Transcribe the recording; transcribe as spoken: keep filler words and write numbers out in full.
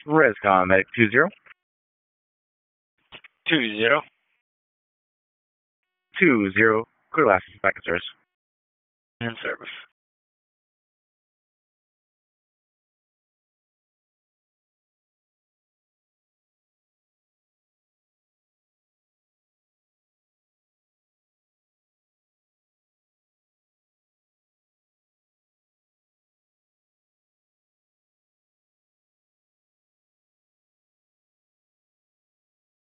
Rescom Medic two zero. Two zero. Two zero. Clear last back in service. In service.